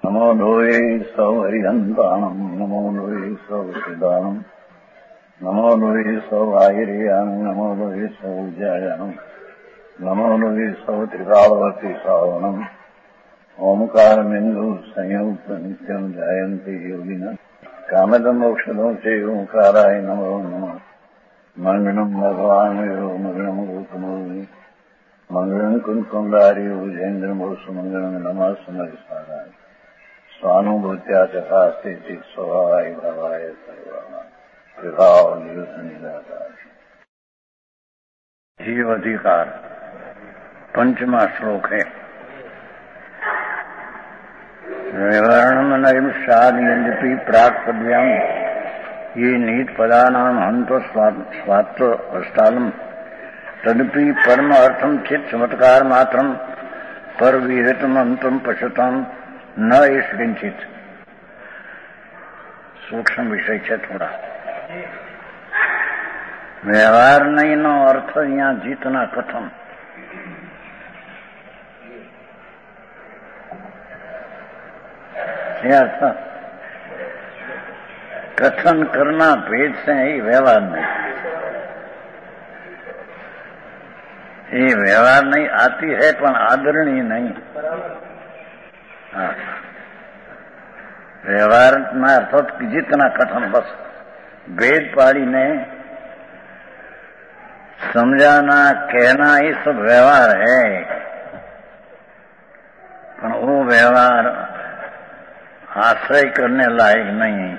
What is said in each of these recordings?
नमो लोये सौहरिहन्ताणम् नमो लोये सौहृदानम् नमो लोये सौभागिर्यानम् नमो लोये सौज्यायानम् नमो लोये सौत्रिकालवर्ति सावनम् ओंकारमिन्दु संयुक्त नित्यम् जायन्ति योगिनः कामदम् मोक्षदम् च ओंकाराय नमो नमः मंगलम् भगवान् मंगलम् गौतमोनि मंगलम् कुंकुंडारि उजेन्द्रमोसु मंगलम् नमः समरिसाराय स्वानुभूत्या चकास्ते स्वभावाय भावाय सर्वाणां विभाव निदाकार जीव अधिकार 5वां श्लोक है। विवरणम शादी प्राक पद्याम ये नीत पदानाम हंतो स्वात्व अष्टालम तदपि परम अर्थम चित चमत्कार मात्रम पर विहितम अंतम पश्यताम न इस किंचित। सूक्ष्म विषय है थोड़ा। व्यवहार नहीं नो अर्थ यहाँ जीतना कथम। कथन करना भेद से ही व्यवहार नहीं। ये व्यवहार नहीं आती है पर आदरणीय नहीं। हाँ। व्यवहार में अर्थात जितना कथन बस भेद पाड़ी ने समझाना कहना ये सब व्यवहार है पर वो व्यवहार आश्रय करने लायक नहीं।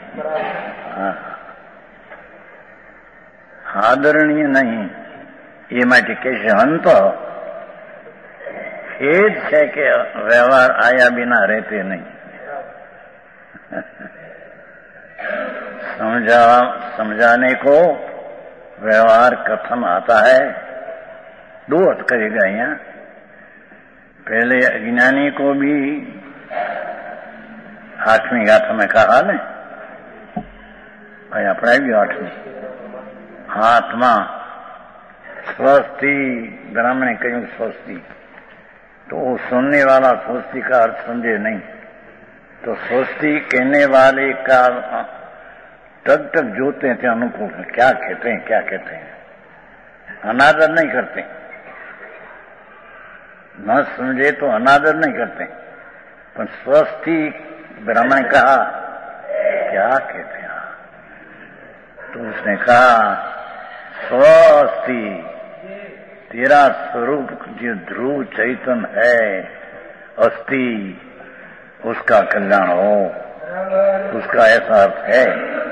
आदरणीय नहीं। ये માટે कैसे अंत खेद है कि व्यवहार आया बिना रहते नहीं। समझाने को व्यवहार कथन आता है। दो अर्थ करेगा यहाँ। पहले अज्ञानी को भी 8वीं गाथा में कहा ने भाई अपना भी 8वीं आत्मा स्वस्थी ब्राह्मण ने कहीं स्वस्थी तो सुनने वाला स्वस्थी का अर्थ समझे नहीं तो स्वस्थी कहने वाले का टक टक जोते थे अनुकूल क्या कहते हैं क्या कहते हैं। अनादर नहीं करते। न समझे तो अनादर नहीं करते पर स्वस्थी ब्राह्मण कहा क्या कहते हैं तो उसने कहा स्वस्थी तेरा स्वरूप जो ध्रुव चैतन है अस्थि उसका कल्याण हो उसका ऐसा अर्थ है।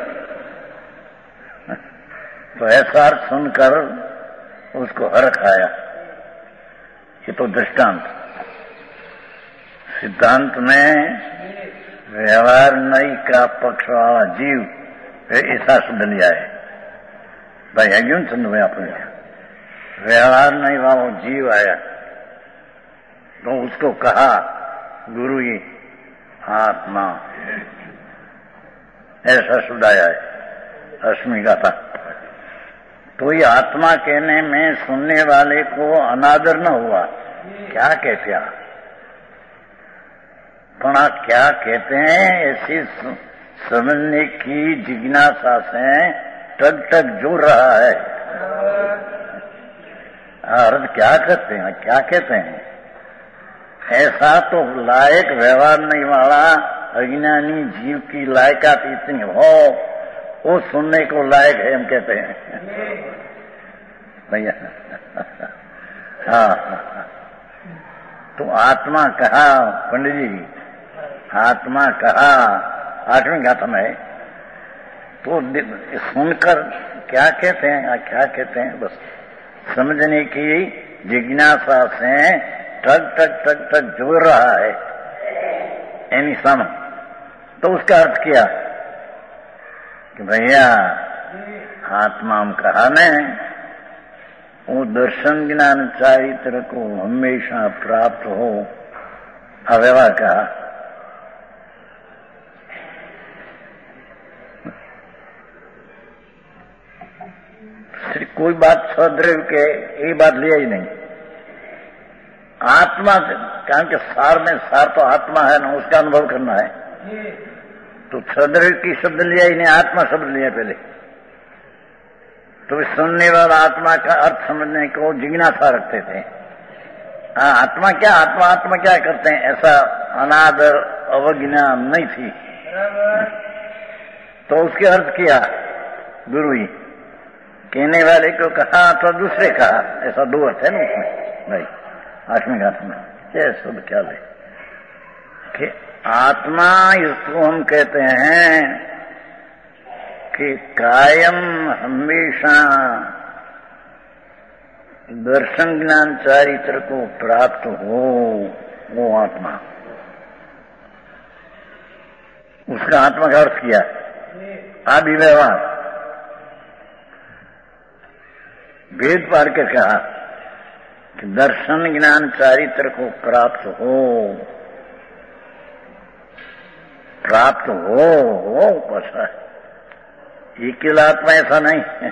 तो ऐसा अर्थ सुनकर उसको हर्ष आया। ये तो दृष्टांत। सिद्धांत में व्यवहार नहीं का पक्ष वाला जीव ऐसा शब्द लिया है भाई अज्ञान चंद में अपने व्यवहार नहीं वाला जीव आया तो उसको कहा गुरु ये आत्मा ऐसा शब्द आया है 8वीं गाथा। तो ये आत्मा कहने में सुनने वाले को अनादर न हुआ। क्या कहते हैं पर क्या कहते हैं ऐसी समझने की जिज्ञासा से टक टक जुड़ रहा है। अर्थ क्या करते हैं क्या कहते हैं ऐसा तो लायक व्यवहार नहीं वाला अज्ञानी जीव की लायकात इतनी हो वो सुनने को लायक है हम कहते हैं भैया। हाँ तो आत्मा कहा पंडित जी आत्मा कहा 8वीं गाथा में तो सुनकर क्या कहते हैं बस समझने की जिज्ञासा से टक टक टक टक जुड़ रहा है यानी समझ। तो उसका अर्थ किया कि भैया आत्मा हम कहा ने वो दर्शन ज्ञान चारित्र को हमेशा प्राप्त हो अव्यवहार का कोई बात सद्रव्य के ये बात लिया ही नहीं। आत्मा कारण कि सार में सार तो आत्मा है ना, उसका अनुभव करना है। तो शरीर की शब्द लिया ही नहीं, आत्मा शब्द लिया पहले। तो सुनने वाला आत्मा का अर्थ समझने को जिज्ञासा रखते थे। हाँ, आत्मा क्या, आत्मा क्या करते हैं, ऐसा अनादर अवज्ञा नहीं थी। तो उसके अर्थ किया गुरु ही, कहने वाले को कहा तो दूसरे कहा, ऐसा दो अर्थ है ना उसमें भाई। आठवीं गाथ में क्या शुद्ध ख्याल है कि आत्मा, इसको हम कहते हैं कि कायम हमेशा दर्शन ज्ञान चारित्र को प्राप्त हो, वो आत्मा, उसका आत्मा का अर्थ किया आदि व्यवहार। भेद पार के कहा कि दर्शन ज्ञान चारित्र को प्राप्त हो, प्राप्त हो कैसा है, अकेला आत्मा ऐसा नहीं।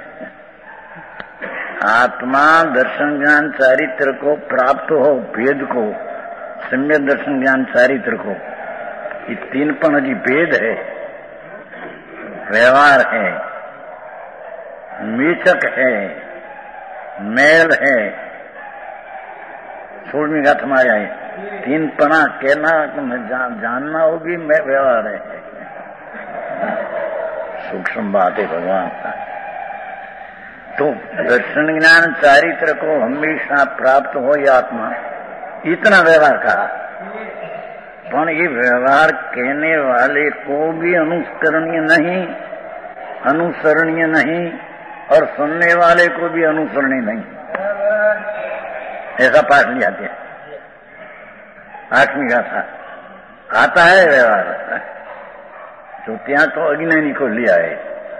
आत्मा दर्शन ज्ञान चारित्र को प्राप्त हो, भेद को, सम्यक दर्शन ज्ञान चारित्र को, ये तीन पण जी भेद है, व्यवहार है, मीचक है, मेल है। 16वीं गाथ हमारे आई, तीन पना कहना जानना होगी, मैं व्यवहार है। सूक्ष्म बात है भगवान का। तो दर्शन ज्ञान चारित्र को हमेशा प्राप्त हो ये आत्मा, इतना व्यवहार कहा। पर ये व्यवहार कहने वाले को भी अनुकरणीय नहीं, और सुनने वाले को भी अनुसरणीय नहीं, ऐसा पाठ लिया गया। 8वीं गाथा आता है व्यवहार, जो ત્યાં तो अज्ञानी को लिया है,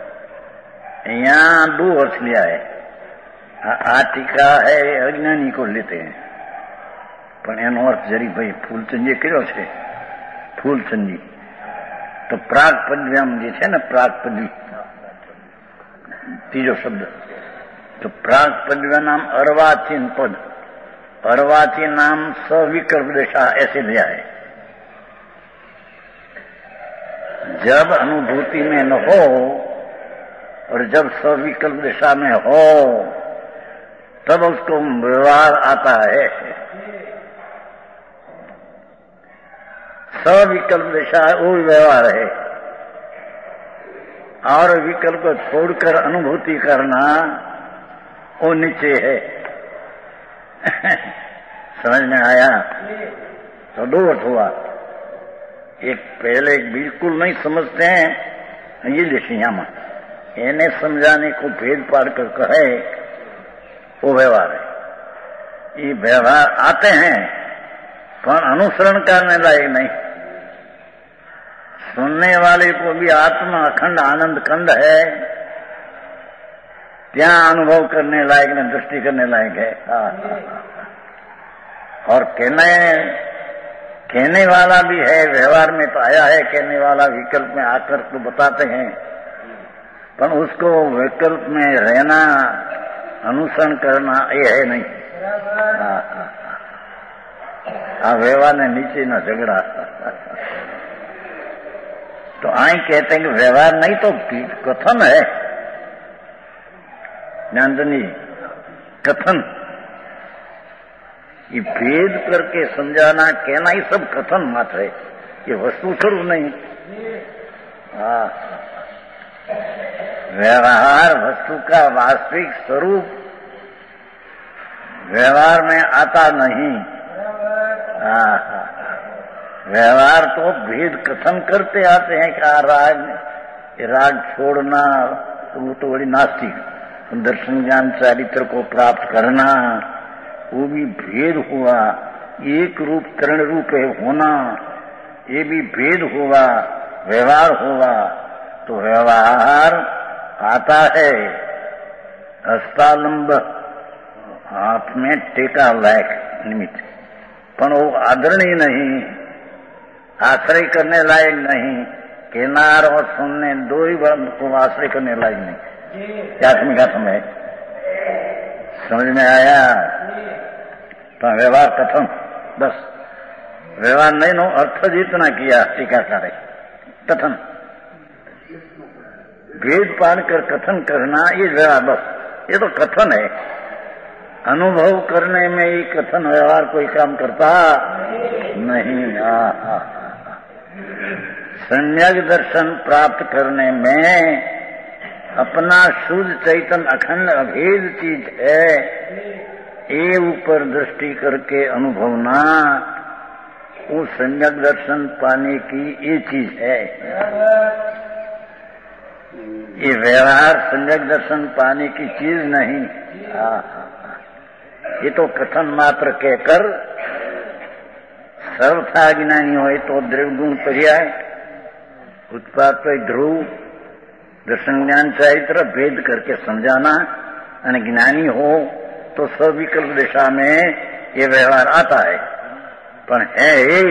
यहाँ 2 अर्थ लिया है। आ टीका है अज्ञानी को लेते हैं, પણ એનો અર્થ જરી ભાઈ ફૂલચંદીએ કર્યો છે, ફૂલચંદી તો પ્રાગ પદવ્યામ જે છે ને, પ્રાગ પદવી ત્રીજો શબ્દ, તો પ્રાગ પદવ્યા नाम अर्वाचीन पद, अर्वाचीन नाम सविकल्प दशा ऐसे लिया है। जब अनुभूति में न हो और जब सविकल्प दशा में हो, तब उसको व्यवहार आता है। सविकल्प दशा वो व्यवहार है, और विकल्प को छोड़कर अनुभूति करना वो नीचे है। समझ में आया? तो 2 अर्थ हुआ। एक पहले बिल्कुल नहीं समझते हैं ये दिशिया में, इन्हें समझाने को भेद पार कर कहे वो व्यवहार है। ये व्यवहार आते हैं पर अनुसरण करने लायक नहीं। सुनने वाले को भी आत्मा अखंड आनंद कंद है, क्या अनुभव करने लायक न, दृष्टि करने लायक है। और कहने वाला भी है, व्यवहार में तो आया है कहने वाला, विकल्प में आकर तो बताते हैं, पर उसको विकल्प में रहना, अनुसरण करना ये है नहीं। व्यवहार ने नीचे न झगड़ा। तो आई कहते हैं कि व्यवहार नहीं तो कथन है, ज्ञानदनी कथन, ये भेद करके समझाना कहना ये सब कथन मात्र है, ये वस्तु स्वरूप नहीं। व्यवहार वस्तु का वास्तविक स्वरूप व्यवहार में आता नहीं। व्यवहार तो भेद कथन करते आते हैं कि राग छोड़ना, वो तो बड़ी नास्तिक, दर्शन ज्ञान चारित्र को प्राप्त करना, वो भी भेद हुआ। एक रूप करण रूप है होना, ये भी भेद हुआ, व्यवहार हुआ। तो व्यवहार आता है हस्तालंब, हाथ में टेका लायक निमित्त, पर वो आदरणीय नहीं, आश्रय करने लायक नहीं। किनार और सुनने 2 ही बार को आश्रय करने लायक नहीं। आत्मिक समय समझ में आया? तो व्यवहार कथन बस व्यवहार नहीं नो अर्थ जितना किया टीकाकारे कथन भेद पार कर कथन करना ये व्यवहार बस ये तो कथन है। अनुभव करने में ये कथन व्यवहार कोई काम करता नहीं। सम्यक दर्शन प्राप्त करने में अपना शुद्ध चैतन्य अखंड अभेद चीज है, ये ऊपर दृष्टि करके अनुभवना वो सम्यक दर्शन पाने की ये चीज है। ये व्यवहार सम्यक दर्शन पाने की चीज नहीं। ये तो कथन मात्र कहकर सर्वथा ज्ञानी हो तो द्रव्यगुण पर्याय उत्पाद ध्रुव दर्शन ज्ञान चरित्र भेद करके समझाना, और ज्ञानी हो तो सविकल्प दिशा में ये व्यवहार आता है। पर है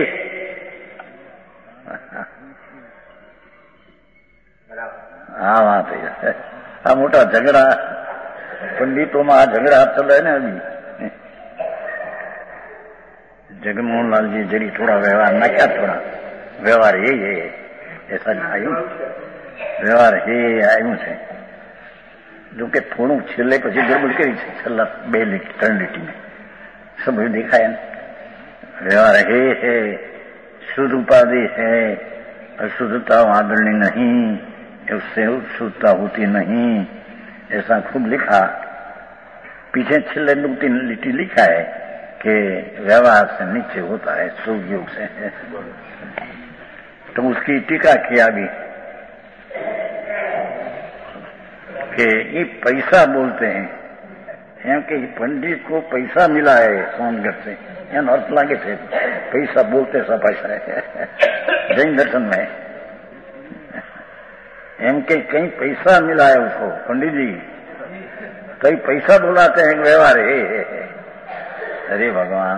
हाँ बात है। आ मोटा झगड़ा पंडितों में आ झगड़ा चले ना अभी। जगमोहन लाल जी जरी थोड़ा व्यवहार ना क्या थोड़ा व्यवहार यही है ऐसा आयु व्यवहार हे आयु છે जो कि થોડું છેલ્લે પછી ગરબડ કરી છે છેલ્લા 2 લીટી 3 લીટી में सब दिखाया व्यवहार है शुद्ध उपाधि है, अशुद्धता आदरणीय नहीं, उससे शुद्धता होती नहीं, ऐसा खूब लिखा। पीछे छेल्ले 2-3 लिटी लिखा है कि व्यवहार से नीचे होता है सुख योग से। तो उसकी टीका किया भी कि ये पैसा बोलते हैं कि पंडित को पैसा मिला है सोनगढ़ से, यहाँ अर्थ लागे थे पैसा बोलते सब पैसा है जैन दर्शन में एम के कहीं पैसा मिला है उसको पंडित जी, कई पैसा बुलाते हैं व्यवहार है। अरे भगवान,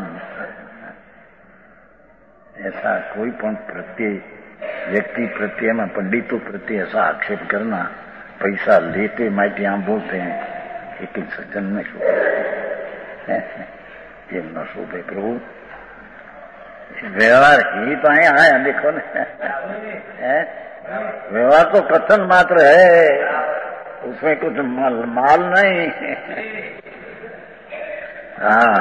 ऐसा कोई पण प्रत्यय व्यक्ति प्रत्यय में पंडितों प्रत्यय ऐसा आक्षेप करना, पैसा लेते माइटी यहाँ बोलते हैं एक सज्जन में शोभे ये न शोभे प्रभु। व्यवहार ही तो आया देखो न, व्यवहार तो कथन मात्र है, उसमें कुछ माल नहीं। हाँ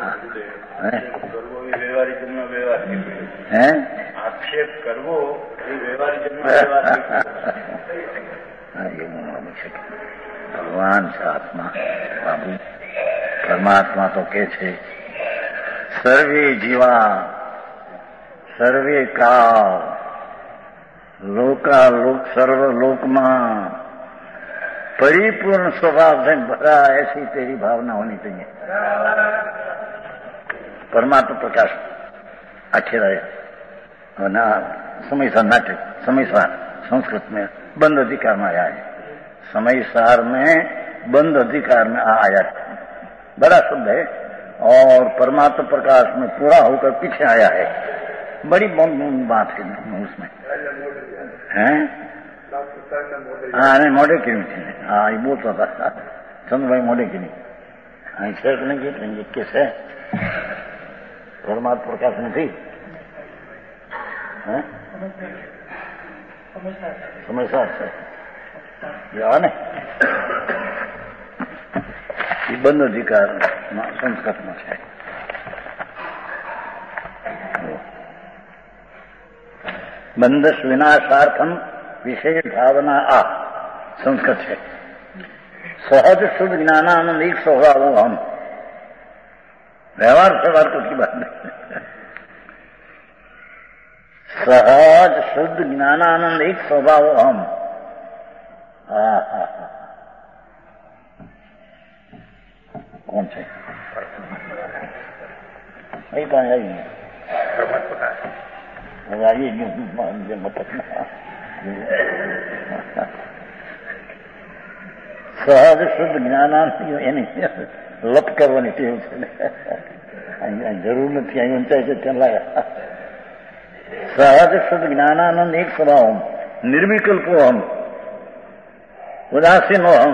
व्यवहारिक व्यवहार है आक्षेप करवो व्यवहारिक व्यवहार। भगवान से आत्मा बाबू परमात्मा तो के छे सर्वे जीवा सर्वे का लोका लोक सर्व लोक में परिपूर्ण स्वभाव से भरा, ऐसी तेरी भावना होनी चाहिए। परमात्मा प्रकाश अक्षर है ना, समय सार नाट्य समय सार संस्कृत में बंद अधिकार में आया है, समय सार में बंद अधिकार में आया है, बड़ा शब्द है। और परमात्मा प्रकाश में पूरा होकर पीछे आया है, बड़ी बात है उसमें हैं। हाँ नहीं मोड़े की नहीं, हाँ ये बोलता था चंद्र भाई मोड़े की नहीं, हाँ शर्ट नहीं की किस है परमात्मा प्रकाश में थी समझदार से ने ये बंद अधिकार संस्कृत में है। बंधस विनाशार्थम विशेष भावना आ संस्कृत है। सहज शुद्ध ज्ञानानंद एक स्वभाव हम, व्यवहार व्यवहार को की बात नहीं। सहज शुद्ध ज्ञानानंद एक स्वभाव हम। कौन से नहीं तो आई नहीं सहज शुद्ध ज्ञानानंद એની લપ કરવાની ટેવ છે ને, જરૂર નથી અહીં ઊંચાઈ છે ત્યાં લાયા। सहज शुद्ध ज्ञानानंद एक स्वभाव हम, निर्विकल्पो हम, उदासीनो हम,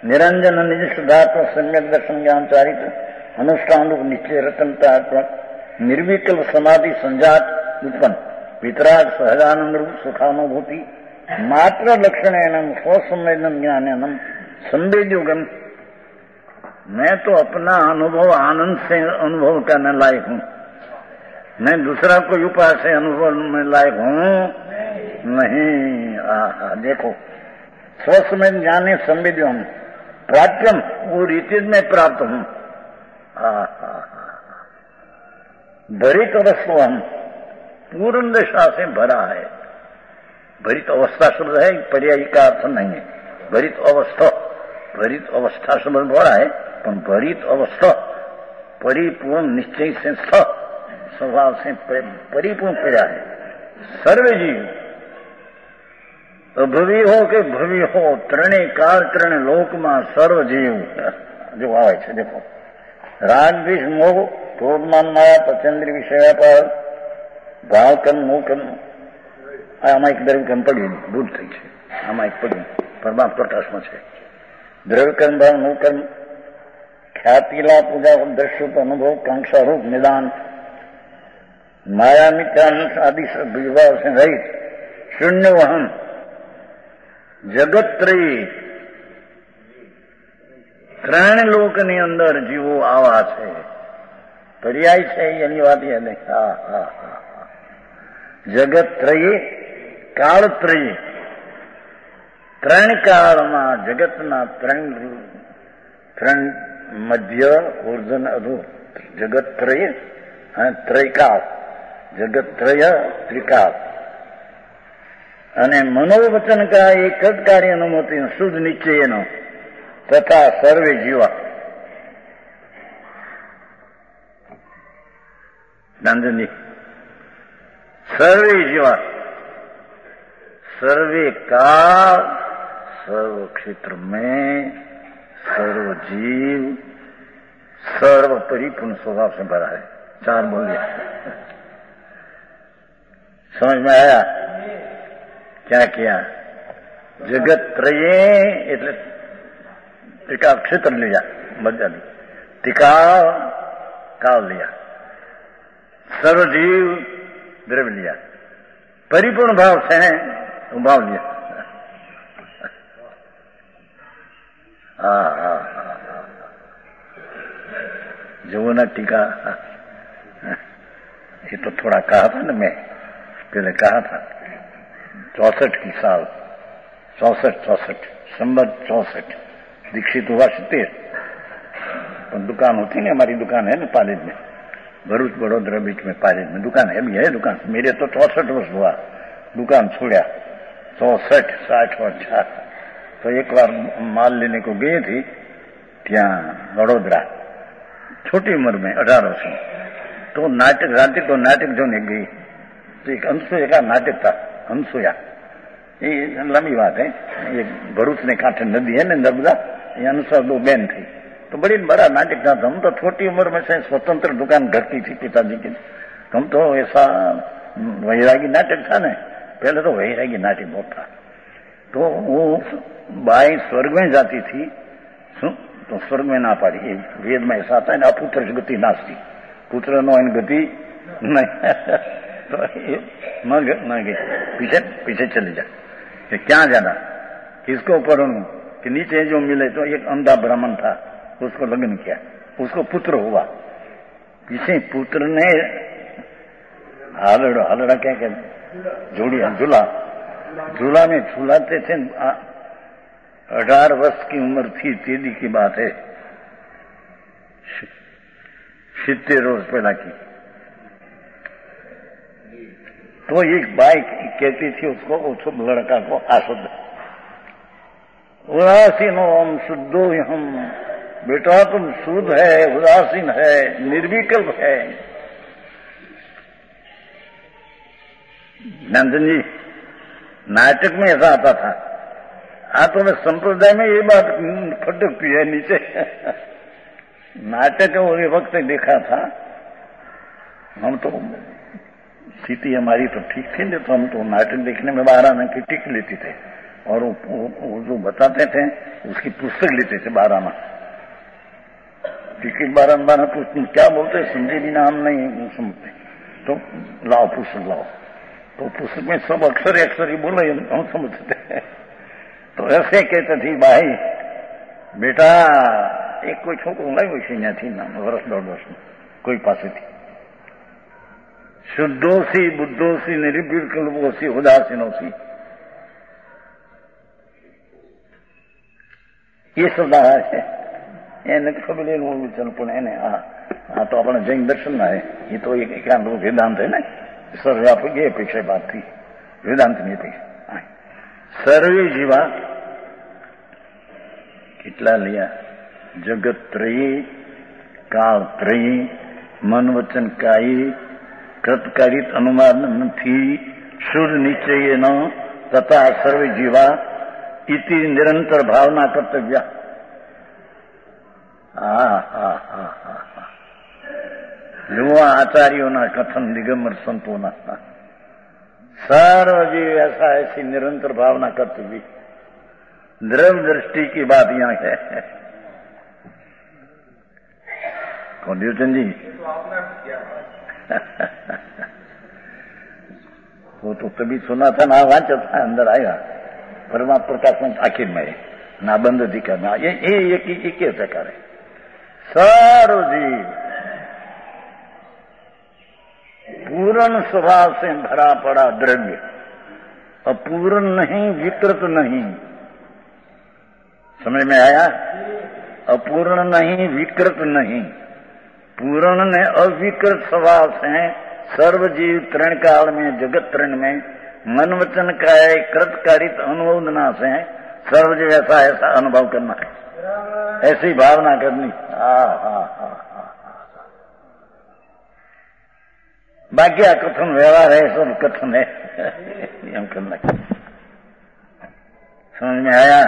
निरंजन निज शुद्धात्म सम्यक दर्शन ज्ञान चारित्र अनुष्ठान रूप निश्चय रतनता निर्विकल्प समाधि संजात उत्पन्न वितराग सहजानंद रूप सुखानुभूति मात्र लक्षण स्वसंवेदन ज्ञान संवेद्योगम। मैं तो अपना अनुभव आनंद से अनुभव करने लायक हूं, मैं दूसरा कोई उपाय से अनुभव में लायक हूं नहीं। देखो स्वसंवेदन ज्ञान संवेद्योगम प्राप्यम, वो रीति में प्राप्त हूं। भरित अवस्था हम पूर्ण दशा से भरा है। भरित अवस्था शब्द है, पर्यायी का अर्थ नहीं है। भरित अवस्था शब्द बड़ा है, पर भरित अवस्था परिपूर्ण निश्चय से स्वभाव से परिपूर्ण पर्या है। सर्व जीव अभवी हो के भवी हो, त्रणेय काल त्रणेय लोक में सर्व जीव जो आवे छे। देखो राग द्वेष मोह क्रोध मान माया पचेन्द्र विषय पर भाव कर्म मोह कर्म आमा एक द्रव्य कर्म पड़ी भूल थी है। आमा एक पड़ी परमात्मा प्रकाश में है। द्रव्य कर्म भाव मोह कर्म ख्यातिला पूजा दृश्य अनुभव कांक्षा रूप निदान माया मिथ्या आदि विभाव से रहित शून्य वहन जगतत्रयी ત્રણ લોકની અંદર જીવો આવા છે। પર્યાય છે એની વાત એ નહીં। જગતત્રયી કાળત્રયી, ત્રણ કાળમાં જગતના ત્રણ મધ્ય ઉર્ધન અધુ જગતત્રય ત્રૈકાળ, જગતત્રય ત્રિકાળ અને મનોવચન કા એક જ કાર્ય અનુમતિ શુદ્ધ નિશ્ચયનો तथा सर्वे जीवा। नंदन जी सर्वे जीवा, सर्वे काल सर्व क्षेत्र में सर्व जीव सर्व परिपूर्ण स्वभाव से भरा है। चार बोलिए, समझ में आया? क्या किया? जगत त्रये એટલે टिका क्षेत्र लिया, मध्य टिका काल लिया, सर्वजीव द्रव्य लिया, परिपूर्ण भाव से भाव लिया। जो ना टीका ये तो थोड़ा कहा था ना, मैं पहले कहा था 64 की साल 64 संबत 64 दीक्षित हुआ 70। दुकान होती ना, हमारी दुकान है ना पालेज में, भरूच बड़ोदरा बीच में पालेज में दुकान है, अभी है दुकान। मेरे तो 64 वर्ष हुआ दुकान छोड़ा, 64 60 और 60। तो एक बार माल लेने को गई थी त्या वडोदरा, छोटी उम्र में 18 वर्ष में। तो नाटक रात को नाटक जोने गई तो एक अनसुया का नाटक था। अनसुया ये लंबी बात है, ये भरूच ने कांठे नदी है ना नर्मदा, ये अनुसार 2 बहन थी। तो बड़ी बड़ा नाटक था। हम तो छोटी उम्र में से स्वतंत्र दुकान करती थी पिताजी की। हम तो ऐसा वैरागी नाटक था ना, पहले तो वैरागी नाटक बहुत था। तो वो बाई स्वर्ग में जाती थी तो स्वर्ग में ना पाड़ी। वेद में ऐसा आता है ना, अपुत्र गति नास्ती, पुत्र नो इन गति नहीं। तो न गई, पीछे चले जा कि क्या जाना, किसको ऊपर कि नीचे जो मिले। तो एक अंधा ब्राह्मण था, उसको लग्न किया, उसको पुत्र हुआ। किसी पुत्र ने हालड़ा क्या कहते जोड़ी झूला में झूलाते थे। 18 वर्ष की उम्र थी, तेदी की बात है, 70 रोज पहला की। तो एक बाई कहती थी उसको, उस लड़का को आशुद्ध उदासीन हम शुद्धो हम, बेटा तुम शुद्ध है, उदासीन है, निर्विकल्प है। नंदन जी नाटक में ऐसा आता था। तो मैं संप्रदाय में ये बात फटकती है नीचे। नाटक वो वक्त देखा था। हम तो स्थिति हमारी तो ठीक थी, तो हम तो नाटक देखने में 12 आना की टिक लेते थे और वो जो बताते थे उसकी पुस्तक लेते थे 12 आना। टिकट 12 पूछती क्या बोलते समझे भी ना, हम नहीं समझते, तो लाओ पुस्तक लाओ, तो पुस्तक में सब अक्षर अक्षर ही बोले, हम समझते हैं। तो ऐसे कहते थी भाई बेटा एक कोई छोकरो लाव्યો છે ત્યાંથી વર્ષ 1.5 વર્ષ કોઈ પાસેથી, શુદ્ધોસી બુદ્ધોસી નિર્વિકલ્પોસી ઉદાસીનોસી, એ શબ્દ છે એને ખબર એનું વિચાર, પણ એને આ તો આપણે જૈન દર્શનમાં है, ये तो एक वेदांत है ना, सर्वव्यापक ये अपेक्षा बात थी, वेदांत ની अपेक्षा सर्वे जीवा કેટલા लिया, जगत त्रयी, काल त्रयी, मन वचन कायी, कृतकारित अनुमान નથી, शुद्ध निश्चय न तथा सर्वे जीवा इति निरंतर भावना कर्तव्य। युवा आचार्यों कथन दिगंबर संतों सर्वजीव ऐसा ऐसी निरंतर भावना कर्तव्य। द्रव्य दृष्टि की बात यहाँ है। कौन द्योचन जी? वो तो तभी सुना था ना, वाचा था, अंदर आया परमात्मा प्रकाश में आखिर में ना बंद दिखा ना, ये कैसे करे? सारो जीव पूर्ण स्वभाव से भरा पड़ा द्रव्य, अपूर्ण नहीं, विकृत नहीं, समझ में आया? अपूर्ण नहीं, विकृत नहीं, पूर्ण ने अविकृत स्वभाव से सर्व जीव तृण काल में, जगत तृण में, मन वचन काय कृतकारित अनुमोदना से सर्वजीव ऐसा ऐसा अनुभव करना है, ऐसी भावना करनी। बाकी कथन व्यवहार है, सब कथन है, हम करना है। समझ में आया?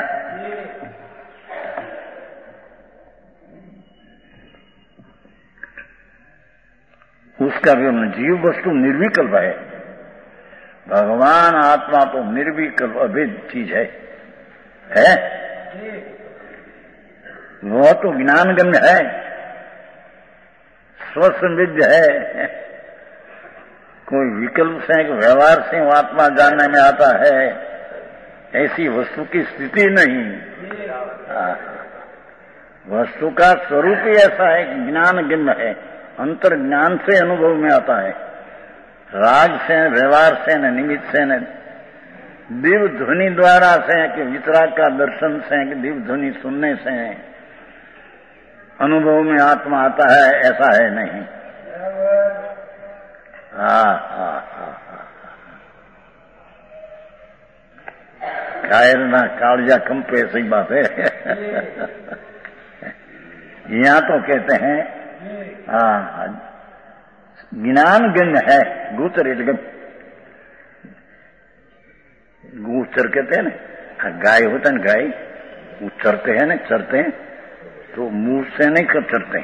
उसका भी जीव वस्तु निर्विकल्प है, भगवान आत्मा तो निर्विकल्प अभेद चीज है? वह तो ज्ञानगम्य है, स्वसंविद्य है, कोई विकल्प से व्यवहार से वो आत्मा जानने में आता है, ऐसी वस्तु की स्थिति नहीं। वस्तु का स्वरूप ही ऐसा है कि ज्ञानगम्य है, अंतर ज्ञान से अनुभव में आता है, राग से, व्यवहार से, न निमित्त से, न दिव्य ध्वनि द्वारा से, कि वितराग का दर्शन से, कि दिव्य ध्वनि सुनने से अनुभव में आत्मा आता है, ऐसा है नहीं। कायर ना कालजा कंपे, सही बात है। यहाँ तो कहते हैं ज्ञान गण्य है, गोचर एकदम, गोचर कहते हैं ना, गाय होता है ना, गाय वो चरते हैं ना, चरते हैं तो मुंह से नहीं कर चरते,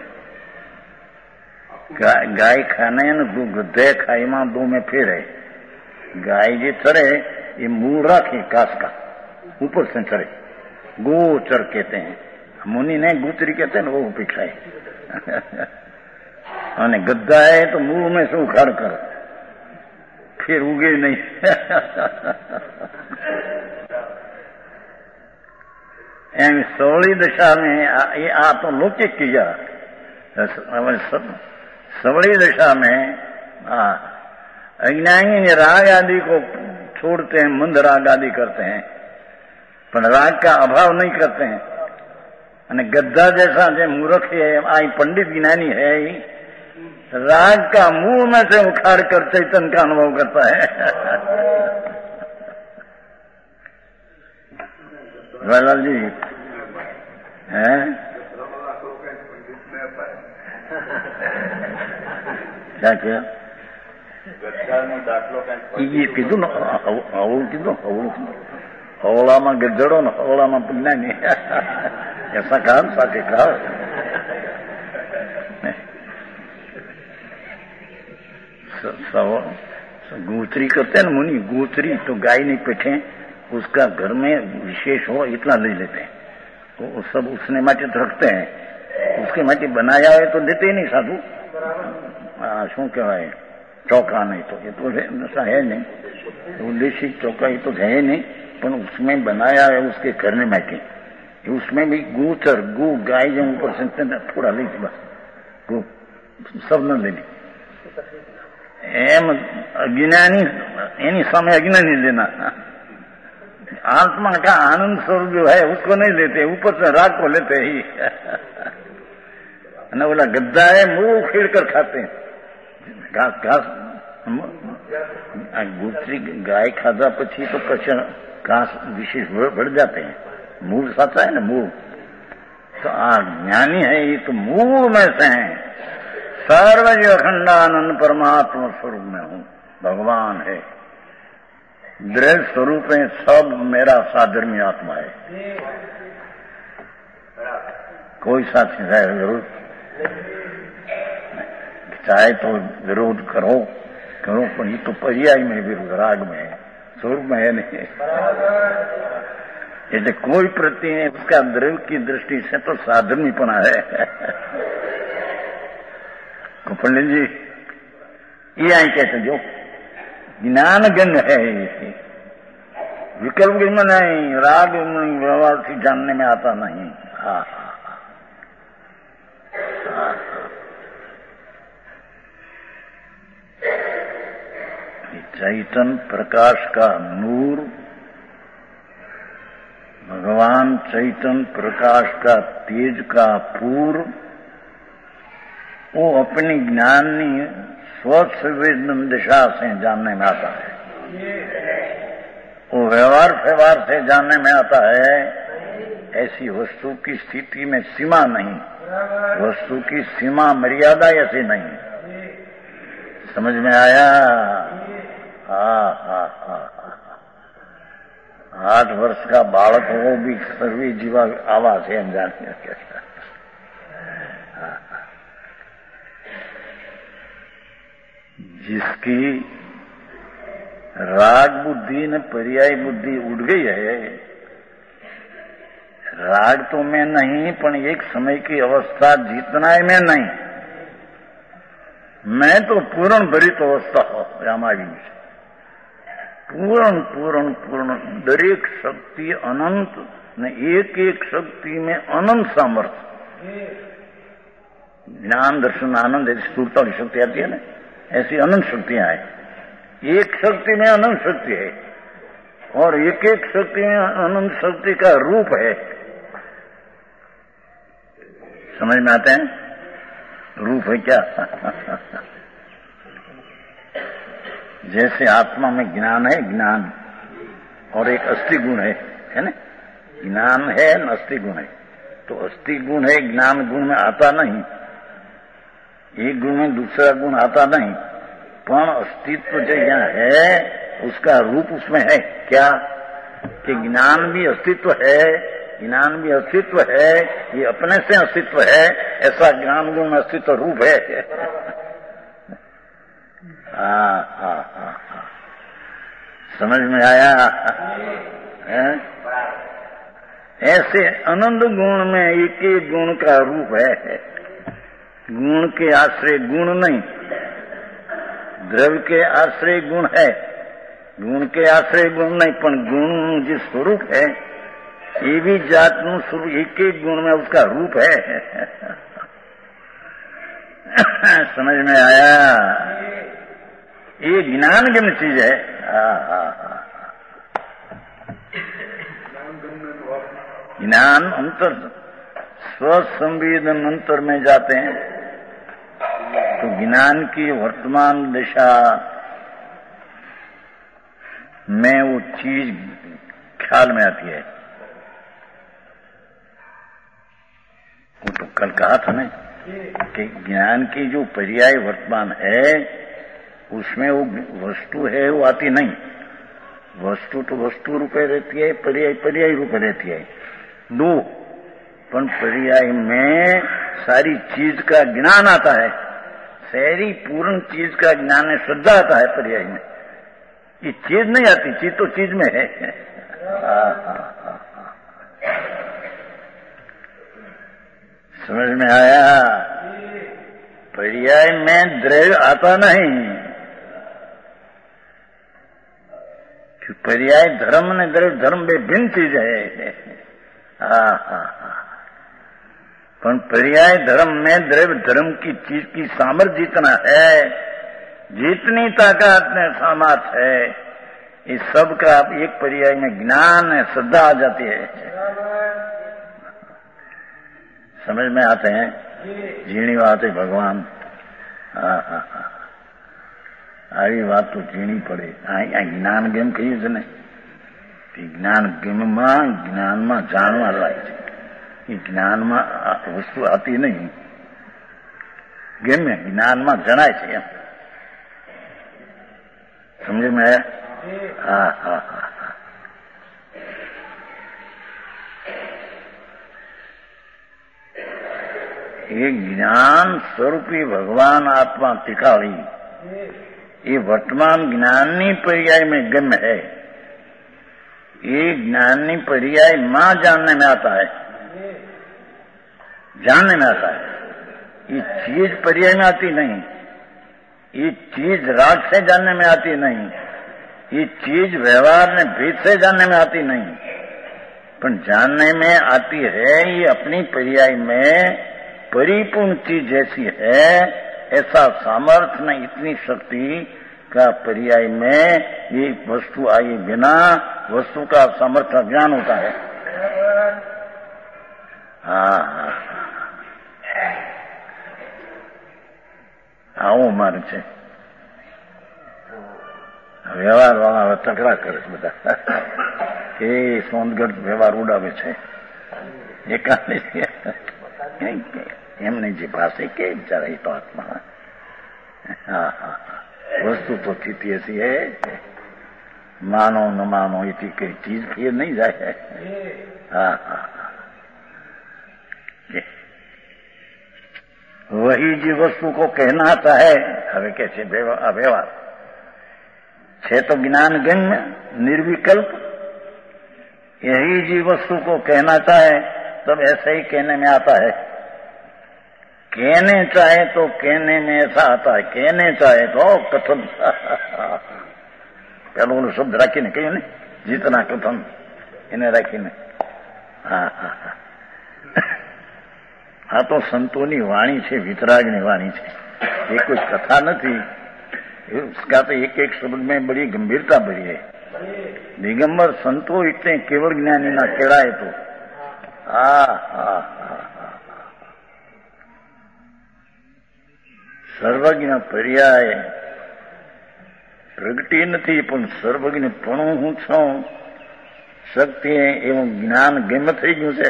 गाय खाने न गधे खाई में दो में फेर है, गाय जे चरे ये मुंह राखे कास का, ऊपर से चरे, गोचर कहते हैं। मुनि ने गुतरी कहते हैं ना, वो अपेक्षा है। અને ગદ્દા है तो मुंह में से उखाड़ कर फिर उगे नहीं। एम सवली दशा में ये आ तो लौकिक किया, सवली दशा में अज्ञानी राग आदि को छोड़ते हैं, मंद राग आदि करते हैं, पर राग का अभाव नहीं करते हैं। અને गद्दा जैसा जो मूर्ख है, आई पंडित ज्ञानी है, राग का मुंह में से उखाड़ कर चैतन्य का अनुभव करता है। लाल जी हैं क्या किया? ये कीधु न अवल कीधु अवला में गजड़ो न अवला में पुण्य ऐसा कहा साके कहा। गोचरी करते हैं ना मुनि, गोचरी तो गाय नहीं पेटे, उसका घर में विशेष हो इतना ले लेते हैं, तो सब उसने माटे रखते हैं, उसके માટે બનાયા હોય તો દેતે નહીં સાધુ. શું કહેવાય, चौका नहीं तो ये तो ऐसा है नहीं, उद्देश्य चौका ये तो है नहीं, पर उसमें बनाया है उसके करने में के उसमें भी गूचर गू गाय जो ऊपर से थोड़ा ली थी बस, गू सब न लेनी. एम अज्ञानी एनी सामने अज्ञानी लेना. आत्मा का आनंद स्वरूप जो है उसको नहीं लेते, ऊपर से राग को लेते ही. न बोला गद्दा है, मुंह खेड़ कर खाते हैं घास घास. दूसरी गाय खाधा પછી तो પછી घास विशेष बढ़ जाते हैं. मूल साचा है ना, मूल. तो ज्ञानी है ये तो मूल में से है. सर्वजीव अखंडानंद परमात्मा स्वरूप में हूँ, भगवान है. दृढ़ स्वरूप में सब मेरा साधर्मी आत्मा है. कोई साथी है जरूर, चाहे तो विरोध करो करो, पर ये तो पर्याय में विरोध, राग में है, स्वरूप में है नहीं. એટલે कोई प्रति उसका द्रव्य की दृष्टि से तो साधर्मीपना है. पंडित जी ये आई कहते जो ज्ञान गंध है, ये विकल्प में नहीं, राग व्यवहार से जानने में आता नहीं. हाँ चैतन्य प्रकाश का नूर, भगवान चैतन्य प्रकाश का तेज का पूर्व, वो अपनी ज्ञानी स्वसंवेदन दिशा से जानने में आता है. वो व्यवहार से जानने में आता है. ऐसी वस्तु की स्थिति में सीमा नहीं, वस्तु की सीमा मर्यादा ऐसी नहीं. समझ में आया? हाँ. 8 वर्ष का बालक हो भी सर्वे जीवा आवाज है हम जानते हैं कैसा. जिसकी राग बुद्धि न पर्याय बुद्धि उड़ गई है. राग तो मैं नहीं, पर एक समय की अवस्था जीतना है मैं नहीं, मैं तो पूर्ण भरित अवस्था हो रामावी से. पूर्ण पूर्ण पूर्ण दरेक शक्ति अनंत न एक एक शक्ति में अनंत सामर्थ्य. ज्ञान दर्शन आनंद ऐसी स्थूलता वाली शक्ति आती है ना, ऐसी अनंत शक्तियां हैं. एक शक्ति में अनंत शक्ति है और एक एक शक्ति में अनंत शक्ति का रूप है. समझ में आते हैं? रूप है क्या? जैसे आत्मा में ज्ञान है, ज्ञान और एक अस्थि गुण है ना. ज्ञान है न अस्थि गुण है. तो अस्थि गुण है, ज्ञान गुण में आता नहीं, एक गुण में दूसरा गुण आता नहीं. पण अस्तित्व जो यहाँ है उसका रूप उसमें है. क्या कि ज्ञान भी अस्तित्व है, ज्ञान भी अस्तित्व है, ये अपने से अस्तित्व है. ऐसा ज्ञान गुण में अस्तित्व रूप है. हाँ. समझ में आया? ऐसे अनंत गुण में एक एक गुण का रूप है. गुण के आश्रय गुण नहीं, द्रव्य के आश्रय गुण है. गुण के आश्रय गुण नहीं, पर गुण जो स्वरूप है ये भी जात स्वरूप, एक एक गुण में उसका रूप है. समझ में आया? ये ज्ञान गम्य चीज है. ज्ञान अंतर स्वसंवेदन अंतर में जाते हैं तो ज्ञान की वर्तमान दिशा में वो चीज ख्याल में आती है. वो तो कल कहा था ना कि ज्ञान की जो पर्याय वर्तमान है उसमें वो वस्तु है वो आती नहीं. वस्तु तो वस्तु रूपे रहती है, पर्याय पर्याय रूपे रहती है. दो पण पर्याय में सारी चीज का ज्ञान आता है. सारी पूर्ण चीज का ज्ञान है, श्रद्धा आता है पर्याय में. ये चीज नहीं आती, चीज तो चीज में है. समझ में आया? पर्याय में द्रव्य आता नहीं, कि पर्याय धर्म ने द्रव्य धर्म में भिन्न चीज है। पर पर्याय धर्म में द्रव्य धर्म की चीज की सामर्थ्य जितना है, जितनी ताकत में सामर्थ्य है, इस सब का एक पर्याय में ज्ञान है, श्रद्धा आ जाती है। समझ में आते हैं? झीणी बात है भगवान। આવી વાત તો ઝીણી પડે। આ જ્ઞાન ગેમ કહ્યું છે ને, જ્ઞાન ગેમમાં જ્ઞાનમાં જાણવા લાય છે, એ જ્ઞાનમાં વસ્તુ આતી નહીં, ગેમે જ્ઞાનમાં જણાય છે એમ। સમજ में आया? હા હા હા। ये ज्ञान स्वरूपी भगवान आत्मा टिकाड़ी, ये वर्तमान ज्ञाननी पर्याय में गम्य है। ये ज्ञाननी पर्याय मां जानने में आता है, जानने में आता है। ये चीज पर्याय में आती नहीं, ये चीज राग से जानने में आती नहीं, ये चीज व्यवहार ने भेद से जानने में आती नहीं, पर जानने में आती है। ये अपनी पर्याय में परिपूर्ण चीज जैसी है, ऐसा सामर्थ्य न इतनी शक्ति का पर्याय में ये वस्तु आई बिना वस्तु का सामर्थ्य ज्ञान होता है। हाँ, આવું મારે છે। વ્યવહાર વાળા તકરા કરે છે બધા, કે સોનગઢ વ્યવહાર ઉડાવે છે। એકાને એમને જે ભાષે કે બિચારા એ તો આત્મા। હા હા, વસ્તુ તો સ્થિતિ ऐसी है, मानो न मानो इसी कोई चीज फिर नहीं जाए। हाँ हाँ, वही जी वस्तु को कहना आता है। हमें कैसे व्यवहार छे तो ज्ञान गम्य निर्विकल्प, यही जी वस्तु को कहना चाहे तब ऐसे ही कहने में आता है। कहने चाहे तो कहने में ऐसा आता है, कहने चाहे तो कथन પેલો શબ્દ રાખીને કહ્યું ને, જીતના કથન એને રાખીને। હા હા હા, આ તો સંતોની વાણી છે, વિતરાગની વાણી છે, એ કોઈ કથા નથી। इसका तो एक एक शब्द में बड़ी गंभीरता भरी है। दिगंबर संतो इतने केवल ज्ञानी ना केड़ाए तो सर्वज्ञ पर्याय प्रगटी नहीं, पण सर्वज्ञ पणु हूँ छू शक्ति एवं ज्ञान गेम थी गयु छे।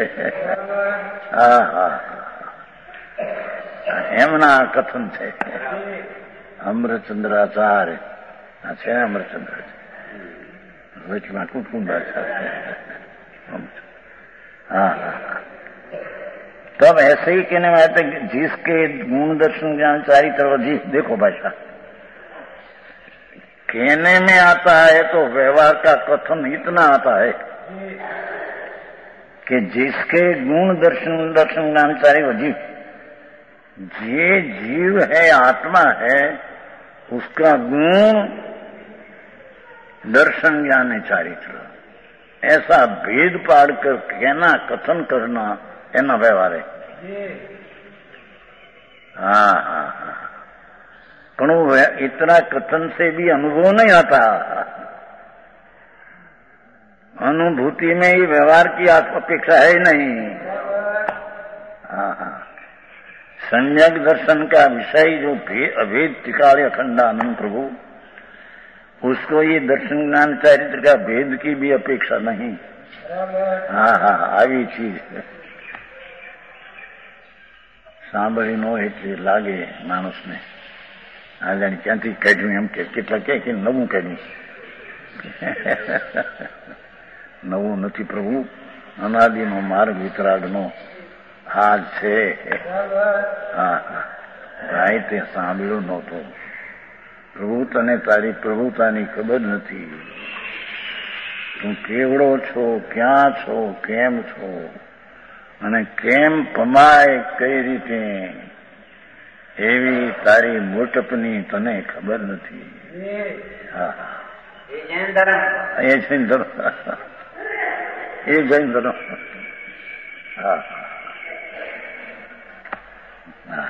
एमना कथन छे अमरचंद्राचार्य। छे अमरचंद्राचार्य वचમાં कुटुंबाचार्य। हाँ हाँ, तब ऐसे ही कहने में आते जिसके गुण दर्शन ज्ञान चारित्र जी। देखो भाषा कहने में आता है तो व्यवहार का कथन इतना आता है कि जिसके गुण दर्शन ज्ञान चारित्र जीव, ये जीव है आत्मा है, उसका गुण दर्शन ज्ञान चारित्र ऐसा भेद पाड़ कर कहना कथन करना एना व्यवहार है। हाँ हाँ हाँ, पर इतना कथन से भी अनुभव नहीं आता। अनुभूति में ही व्यवहार की अपेक्षा है नहीं। हाँ हाँ, सम्यक दर्शन का विषय जो अभेद टिकाले अखंडानंद प्रभु, उसको ये दर्शन ज्ञान चारित्र का भेद की भी अपेक्षा नहीं। हाँ हाँ, આવી चीज સાંભળી નો એટલે લાગે માણસને આ જાણી ક્યાંથી કાઢ્યું એમ કે કેટલા કે નવું કાઢ્યું। નવું નથી પ્રભુ, અનાદિનો માર્ગ વિતરાગનો આ છે। હા હા, ભાઈ તે સાંભળ્યું નહોતું। પ્રભુ તને તારી પ્રભુતાની ખબર નથી। તું કેવડો છો, ક્યાં છો, કેમ છો, અને કેમ પમાય કઈ રીતે એવી તારી મોટપની તને ખબર નથી. હા એ જૈન ધર્મ એ જૈન ધર્મ. હા હા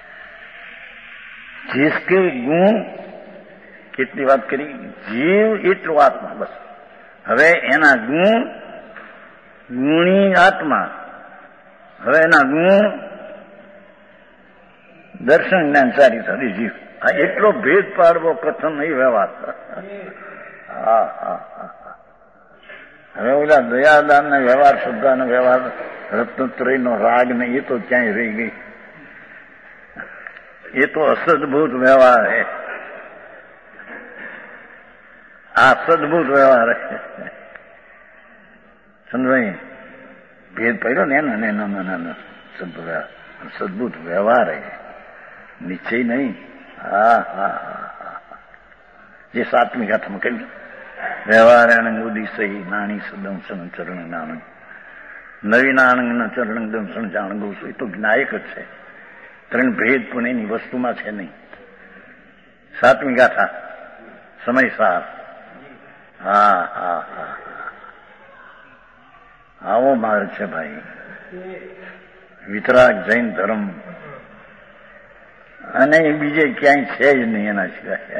जिसके गुण કેટલી વાત કરી જીવ એટલું આત્મા બસ. હવે એના ગુણ ગુણી આત્મા. હવે એના ગુણ દર્શન જ્ઞાન સારી સારી જીવ. આ એટલો ભેદ પાડવો કથન નહીં વ્યવહાર. હા હા હા હવે ઓલા દયાદાન ને વ્યવહાર શ્રદ્ધા નો વ્યવહાર રત્નત્રય નો રાગ ને એ તો ક્યાંય રહી ગઈ. ये तो असदभूत व्यवहार है. આ સદભૂત વ્યવહાર है. સમજાય ભેદ પડ્યો ને એના નાના સદભૂત વ્યવહાર है નિશ્ચય નહીં. હા હા હા જે સાતમી ગાથામાં કહ્યું વ્યવહાર આનંદ ઉદિશય નાની સદંસન ચરણ નાનંદ નવીન આનંદ ચરણ દંસન જાણ ગૌ એ તો જ્ઞાયક જ છે. ત્રણ ભેદ પણ એની વસ્તુમાં છે નહીં. સાતમી ગાથા સમયસાર. હા હા હા આવો માર્ગ છે ભાઈ. વિતરાગ જૈન ધર્મ અને બીજે ક્યાંય છે જ નહીં એના સિવાય.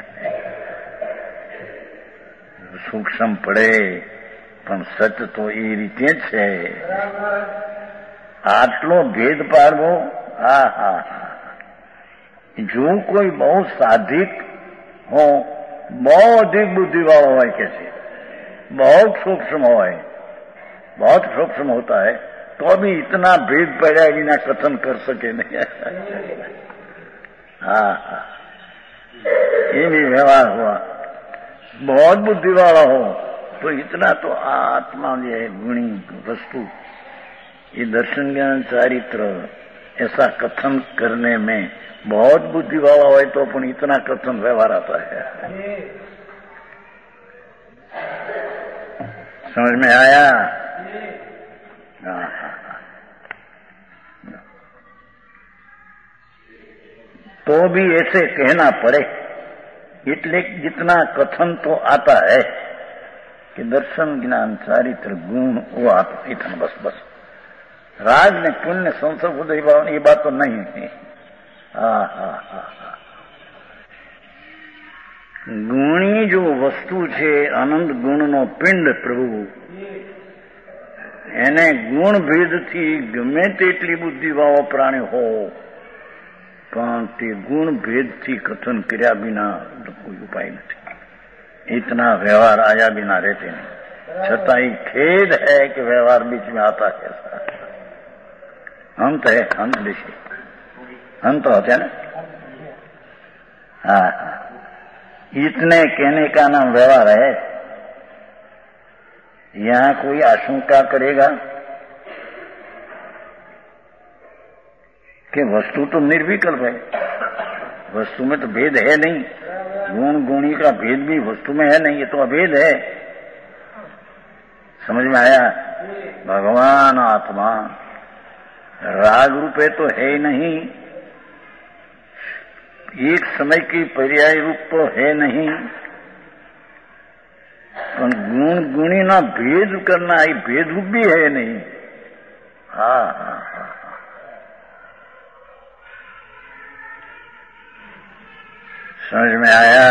સૂક્ષ્મ પડે પણ સત તો એ રીતે જ છે. આટલો ભેદ પાડવો. હા હા જો કોઈ બહુ સાધિક हो बहुत अधिक बुद्धि वाला હોય કે છે बहुत सूक्ष्म હોય बहुत सूक्ष्म होता है तो भी इतना भेद पड़ा बिना कथन कर सके नहीं. हाँ हाँ ये भी व्यवहार हुआ. बहुत बुद्धि वाला हो तो इतना तो आत्मा जो है गुणी वस्तु ये दर्शन ज्ञान चारित्र ऐसा कथन करने में बहुत बुद्धि वाला हो तो अपन इतना कथन व्यवहार आता है. समझ में आया. तो भी ऐसे कहना पड़े इसलिए जितना कथन तो आता है कि दर्शन ज्ञान चारित्र गुण वो आता इतना बस बस. राग ने पुण्य संसर्ग उदय भाव ये बात तो नहीं है. हाँ हाँ हाँ गुणी जो वस्तु છે આનંદ ગુણનો પિંડ પ્રભુ એને ગુણ ભેદથી ગમે તેટલી બુદ્ધિવાળો પ્રાણી હો પણ તે ગુણ ભેદથી કથન કર્યા વિના કોઈ ઉપાય નથી. इतना व्यवहार आया बिना रहते नहीं. छता ही खेद है कि व्यवहार बीच में आता है. हम तो है हम देशी हम तो होते हैं ना. हाँ हाँ इतने कहने का नाम व्यवहार है. यहाँ कोई आशंका करेगा कि वस्तु तो निर्विकल्प है. वस्तु में तो भेद है नहीं. गुण गुणी का भेद भी वस्तु में है नहीं. ये तो अभेद है. समझ में आया. भगवान आत्मा राग रूपे तो है ही नहीं. एक समय की पर्याय रूप तो है नहीं. पर गुण गुणी ना भेद करना ये भेद रूप भी है नहीं. हाँ हाँ हाँ समझ में आया.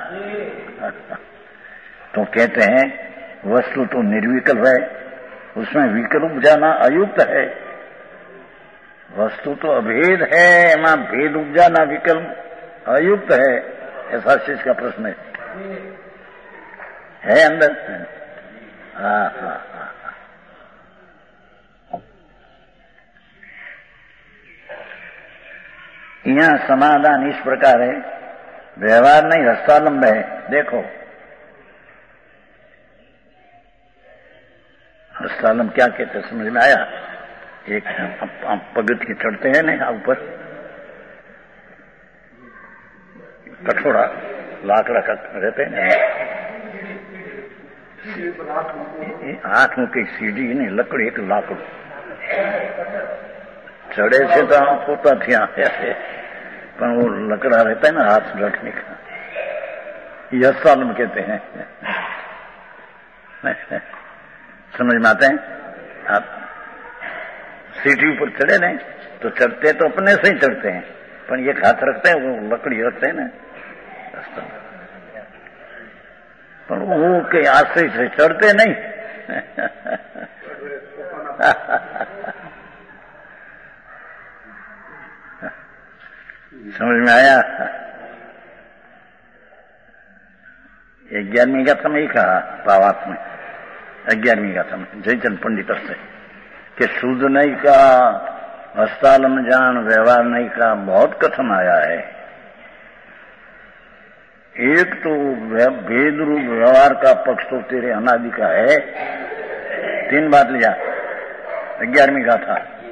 तो कहते हैं वस्तु तो निर्विकल्प है उसमें विकल्प जाना अयुक्त है. वस्तु तो अभेद है एमा भेद उपजाना विकल्प अयुक्त है. ऐसा चीज का प्रश्न है अंदर. हाँ हाँ हाँ यहाँ समाधान इस प्रकार है. व्यवहार नहीं हस्तालंब है. देखो हस्तालंब क्या कहते समझ में आया. एक पगत की चढ़ते हैं ना ऊपर कठोरा लाकड़ा का रहते हैं हाथ में कई सीढ़ी नहीं लकड़ी एक लाकड़ू चढ़े से तो हम पोता थी पर वो लकड़ा रहता है ना हाथ रखने का, यह सालम कहते हैं। समझ में आते हैं आप? सीढ़ी ऊपर चढ़े नहीं तो चढ़ते तो अपने से ही चढ़ते हैं, पर ये हाथ रखते हैं, वो लकड़ी रखते हैं ना, पर वो के आश्रय से चढ़ते नहीं। समझ में आया? 11वीं गाथा में ही कहा भावार्थ में, 11वीं गाथा में जयचंद पंडित से कि शुद्ध नहीं का, हस्तालम जान, व्यवहार नहीं का बहुत कथन आया है। एक तो भेद रूप व्यवहार का पक्ष तो तेरे अनादि का है, 3 बात लिया 11वीं गाथा।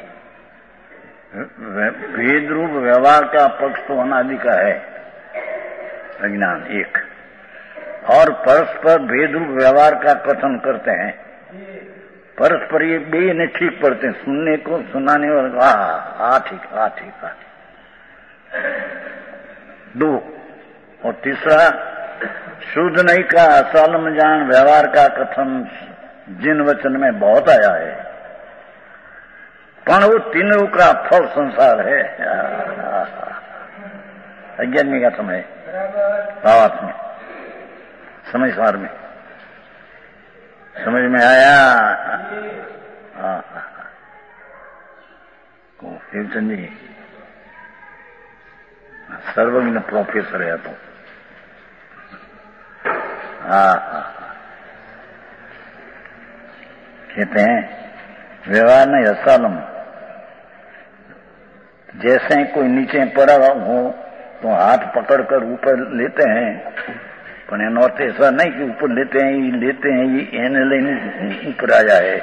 भेद रूप व्यवहार का पक्ष तो अनादि का है अज्ञान एक, और परस्पर भेद रूप व्यवहार का कथन करते हैं। परस्पर ये बे ने ठीक पढ़ते हैं, सुनने को सुनाने और ठीक 2, और तीसरा शुद्ध नहीं का, असलम जान, व्यवहार का कथन जिन वचन में बहुत आया है, पर वो तीनों का फल संसार है। 11वीं का समय भावार्थ में, समझ सार में समझ में आया? हेमचंद जी सर्वज्ञ प्रोफेसर है तो कहते हैं व्यवहार नहीं असालम, जैसे कोई नीचे पड़ा हो तो हाथ पकड़कर ऊपर लेते हैं, पर एनो अर्थ ऐसा नहीं कि ऊपर लेते हैं ये एने लेने ऊपर आ जाए।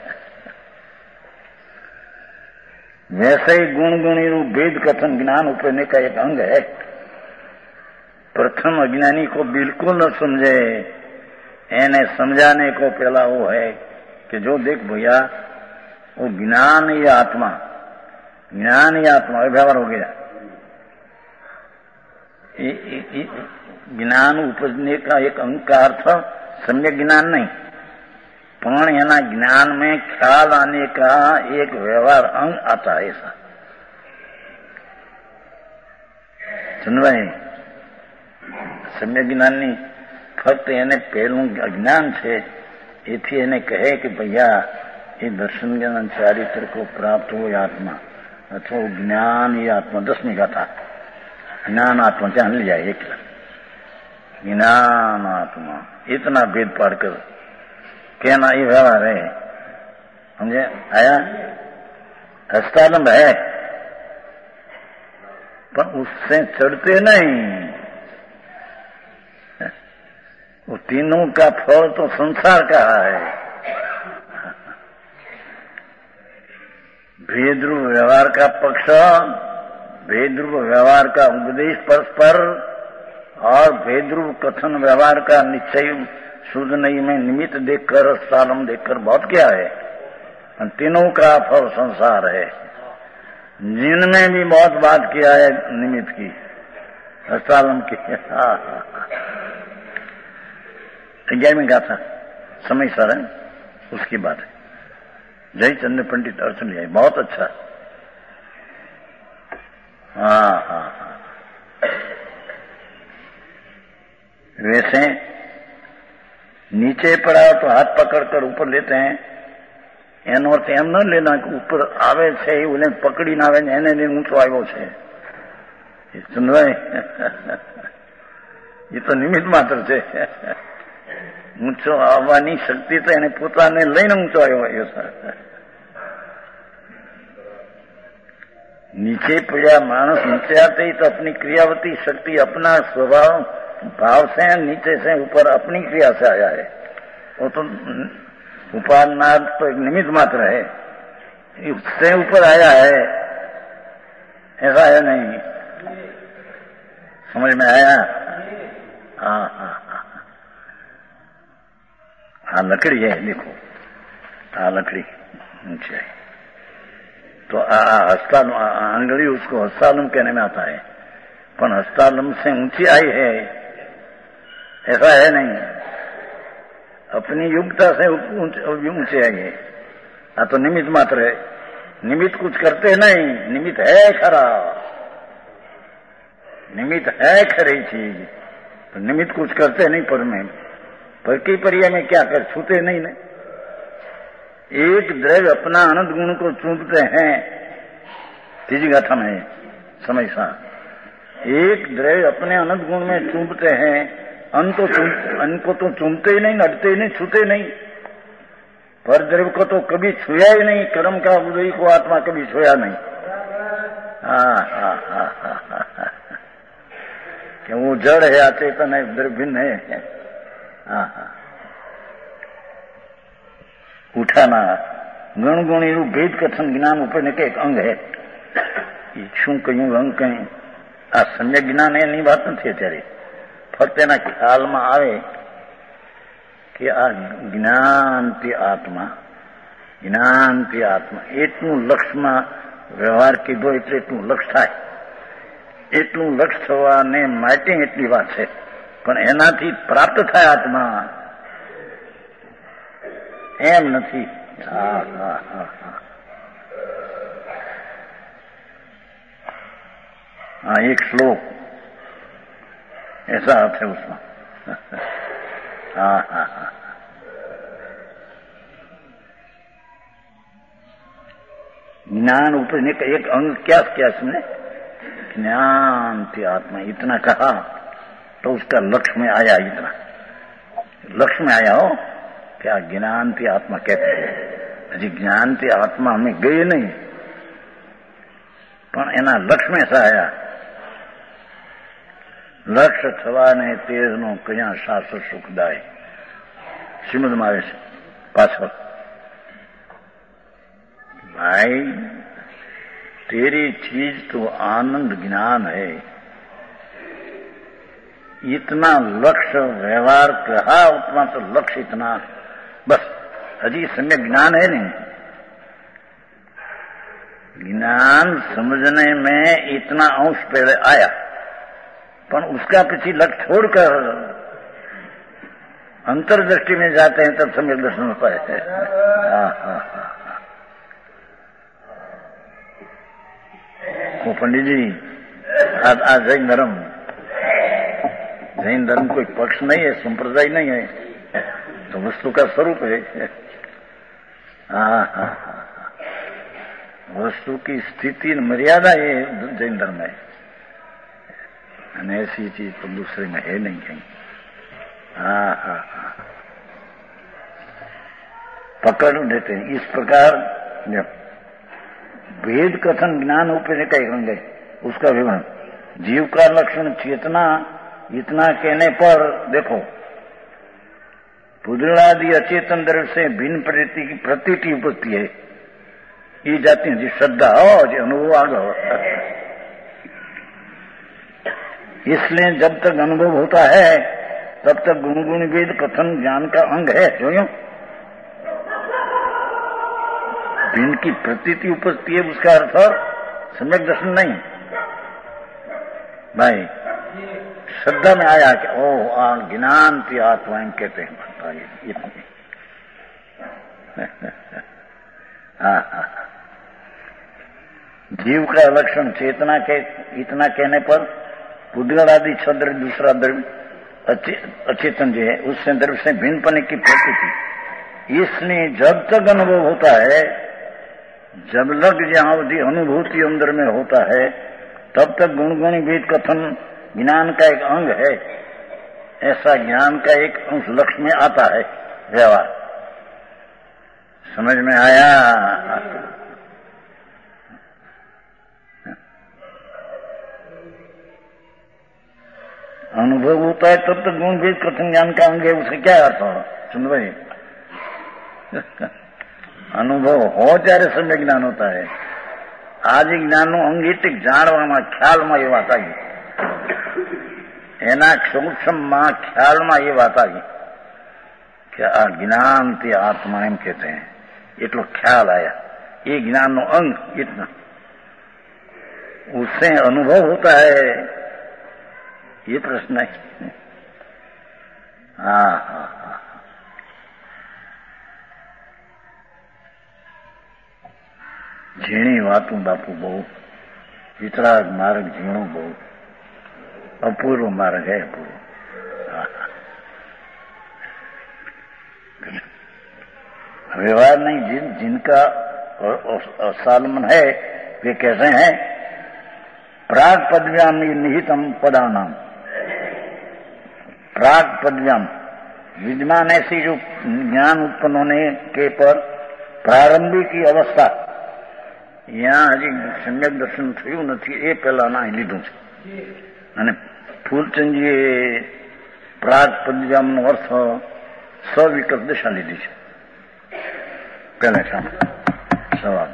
वैसे ही गुण रूप भेद कथन ज्ञान उपरने का एक अंग है। प्रथम अज्ञानी को बिल्कुल न समझे, एने समझाने को पहला वो है कि जो देख भैया वो ज्ञान ही आत्मा व्यवहार हो गया। ज्ञान उपजने का एक अंग का अर्थ सम्यक ज्ञान नहीं, पण एना ज्ञान में ख्याल आने का एक व्यवहार अंग आता है। ऐसा सुन भाई, सम्यक ज्ञान नहीं, फक्त એને પહેલું અજ્ઞાન છે, એથી એને કહે કે ભૈયા એ દર્શન જ્ઞાન ચારિત્ર को प्राप्त हो आत्मा अथवा ज्ञान ये आत्मा। 10वीं गाथा ज्ञान आत्मा जान लिया, एक ज्ञान आत्मा इतना भेद पाड़कर कहना ये व्यवहार है। समझे आया? हस्तालंब है पर उससे चढ़ते नहीं। वो तीनों का फल तो संसार का है। भेद रूप व्यवहार का पक्ष, भेद रूप व्यवहार का उपदेश परस्पर, और भेद रूप कथन व्यवहार का निश्चय शुद्ध नहीं में निमित्त देखकर, सालम देखकर बहुत क्या है। तीनों का फल संसार है, जिनमें भी बहुत बात किया है निमित्त की, सालम की। 11वीं गाथा समय सर है, उसकी बात है। जयचंद पंडित अर्थ लिया, बहुत अच्छा। वैसे नीचे पड़ा तो हाथ पकड़कर ऊपर लेते हैं, एनो अर्थ एम न लेना कि ऊपर आवे छे ओने पकड़ीने आवे ने એને ઊંચો આવ્યો છે। સુનવાય એ તો નિમિત્ત માત્ર છે। ઊંચો આવવાની શક્તિ તો એને પોતાને લઈને ઊંચો આવ્યો છે। नीचे पड़ा मानस नीचे आते ही तो अपनी क्रियावती शक्ति, अपना स्वभाव भाव से नीचे से ऊपर अपनी क्रिया से आया है। वो तो उपादान तो एक निमित्त मात्र है, उससे ऊपर आया है, ऐसा है नहीं। समझ में आया? हाँ लकड़ी है, देखो हाँ लकड़ी नीचे है, तो हस्तालम अंगुली उसको हस्तालम कहने में आता है, पर हस्तालम से ऊंची आई है ऐसा है नहीं, अपनी योग्यता से ऊंचे आएंगे। तो निमित्त मात्र है, निमित्त कुछ करते नहीं, निमित्त है खरा, निमित्त है खरी चीज, तो निमित्त कुछ करते नहीं पर की परिया में क्या कर छूते नहीं ने। एक द्रव्य अपना अनंत गुण को चूमते हैं, तीजी गाथा में समय सा, एक द्रव्य अपने अनंत गुण में चूमते हैं, अन्न को तो चूमते ही नहीं, नड़ते ही नहीं, छूते नहीं, पर द्रव्य को तो कभी छुया ही नहीं, कर्म का उदय को आत्मा कभी छुया नहीं। कि वो जड़ है, अचेतन है, द्रव्य भिन्न है। ઉઠાના ગણગણીનું ભેદ કથન જ્ઞાન ઉપરને કંઈક અંગ હે, એ શું કહ્યું અંગ કઈ આ સમ્યક જ્ઞાન એની વાત નથી અત્યારે, ફક્ત એના ખ્યાલમાં આવે કે આ જ્ઞાનથી આત્મા એટલું લક્ષમાં વ્યવહાર કીધો એટલે એટલું લક્ષ થાય, એટલું લક્ષ થવાને માટે એટલી વાત છે, પણ એનાથી પ્રાપ્ત થાય આત્મા एम नहीं। हाँ एक श्लोक ऐसा अर्थ है उसमें। ज्ञान ऊपर ने एक अंग क्या इसमें, ज्ञान थी आत्मा, इतना कहा तो उसका लक्ष्य में आया, इतना लक्ष्य में आया हो क्या ज्ञान थी आत्मा कहते हैं। हजी ज्ञान थी आत्मा हमें गई नहीं, पण एना लक्ष्य में सा आया, लक्ष्य थवा ने तेज नो कया शास्त्र सुखदाय, श्रीमद में आवे पाछळ, भाई तेरी चीज तो आनंद ज्ञान है, इतना लक्ष्य व्यवहार कहा, उतना तो लक्ष्य इतना, बस हजी सम्यक ज्ञान है नहीं, ज्ञान समझने में इतना अंश पहले आया, पर उसका पीछे लक्ष्य छोड़कर अंतर्दृष्टि में जाते हैं तब सम्यक दर्शन होता है। वो पंडित जी आज जैन धर्म कोई पक्ष नहीं है, संप्रदाय नहीं है, तो वस्तु का स्वरूप है। वस्तु की स्थिति मर्यादा ये जैन धर्म है, ऐसी चीज तो दूसरे में है नहीं कहीं। पकड़ देते हैं इस प्रकार। भेद कथन ज्ञान उपने कई होंगे, उसका विवरण जीव का लक्षण चेतना, इतना कहने पर देखो पुदलादि अचेतन द्रव्य से भिन्न प्रतीति उपजती है, ये जाती है जी श्रद्धा हो, जी अनुभव आ गया। इसलिए जब तक अनुभव होता है तब तक गुण वेद कथन ज्ञान का अंग है। जो यूं भिन्न की प्रतीति उपजती है, उसका अर्थ सम्यक दर्शन नहीं भाई। श्रद्धा में आया कि ओ ज्ञान की आत्मा एम कहते हैं, जीव का लक्षण चेतना के इतना कहने पर पुद्गल आदि छद्र दूसरा द्रव्य अचेतन जो है उससे द्रव्य से भिन्न पने की प्रतीति, इसलिए जब तक अनुभव होता है, जब लग जहां अनुभूति अंदर में होता है, तब तक गुण वेद कथन ज्ञान का एक अंग है। ऐसा ज्ञान का एक अंश लक्ष्य में आता है व्यवहार। समझ में आया? अनुभव होता है तब तक गुण वेद कथन ज्ञान का अंग है, उसका क्या अर्थ हो? सुन भाई, अनुभव हो ત્યારે सम्यक ज्ञान होता है। आज ज्ञान अंग એટલે જાણવામાં ખ્યાલમાં એ વાત આવી, એના સૂક્ષ્મમાં ખ્યાલમાં એ વાત આવી કે આ જ્ઞાન તે આત્મા એમ કહેते हैं, એટલો ખ્યાલ આયા। ये ज्ञान नो अंग इतना, उससे अनुभव होता है, ये प्रश्न है। हाँ हाँ हाँ, झीणी वातों बापू बहु, वितराग मार्ग झीणो बहु, अपूर्व मार्ग है अपूर्व। व्यवहार नहीं, जिनका सालमन है वे कैसे हैं? प्राग पदव्याम निहितम पदानाम, प्राग पदव्याम विद्यमान ऐसी जो ज्ञान उत्पन्न होने के पर प्रारंभिक की अवस्था, यहाँ हजी सम्यक दर्शन थયું નથી એ પહેલાના લીધું છે। અને ફૂલચંદજીએ પ્રાગ પદવ્યામનો અર્થ સવિકલ્પ દિશા લીધી છે પહેલા સવાલ।